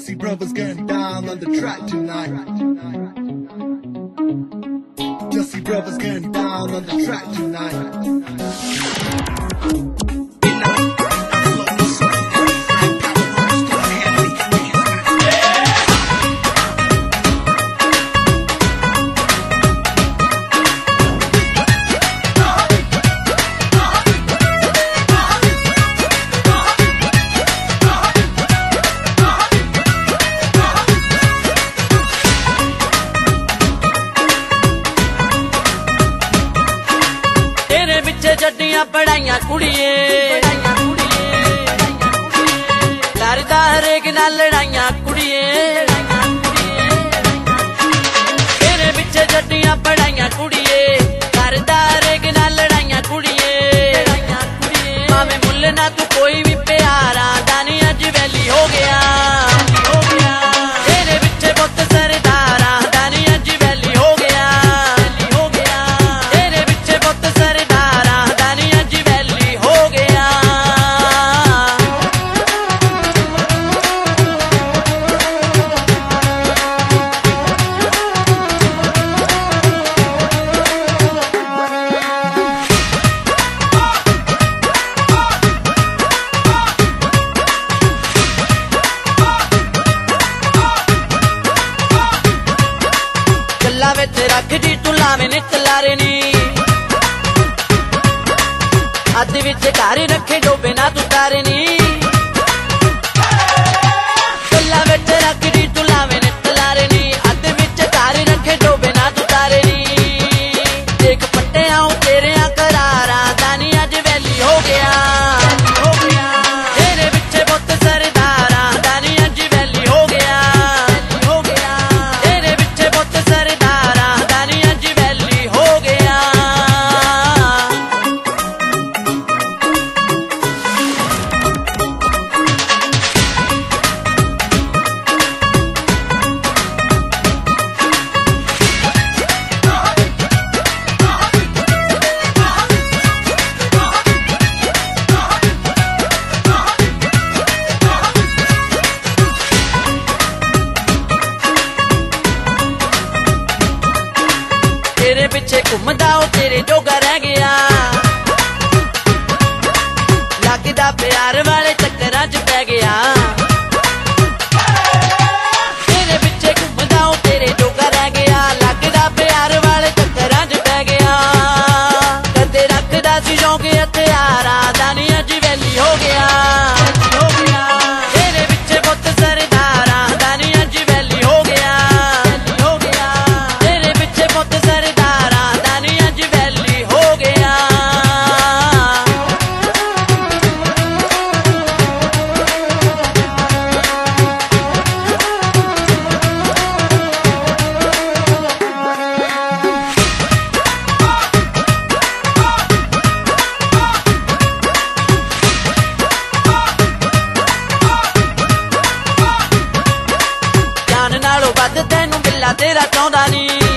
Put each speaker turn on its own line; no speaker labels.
Jussie Brothers getting down on the track tonight. Jussie Brothers getting down on the track tonight.
जड्डियां पढ़ाइयां कुड़िए करदा हरेक नाल लड़ाइयां कुड़िए तेरे पिछे जड्डियां पढ़ाइयां कुड़िए करदा हरेक नाल लड़ाइयां कुड़िए भावें मुल्ल ना तू कोई भी प्यारा दानी अज वैली हो गया तेरे पिछे पुत सरदारा दानी अज वैली हो गया तेरे पिछे पुत सरदारा दानी अज वैली हो गया। गल्लां विच रखदी तू लावें नित लारे नी अद विच घर रखे डोबे ना तू तारे नी गल्लां विच रखदी तू लावें नित लारे नी अद विच घर रखे डोबे ना तू तारे नी देख पट्टे आऊं तेरे करारा दानी अज वैली हो गया तेरे पिछे पुत सरदारा दानी अज वैली हो गया तेरे पिछे पुत सरदारा दानी अज वैली हो गया। तेरे पिछे घूमदा ओ तेरे जोगा रह गया लगदा प्यार वाले चक्करां च पै गया तेरे पिछे घूमदा ओ तेरे जोगा रह गया लगदा प्यार वाले चक्करां च पै गया कदे रखदा सी शौक हथियारा दानी अज वैली हो गया तेरे पिछे पुत सरदारा दानी अज वैली हो गया तेरे पिछे पुत सरदारा दानी अज वैली हो गया। जान नालों वध तैनू मिला तेरा चाहुंदा नी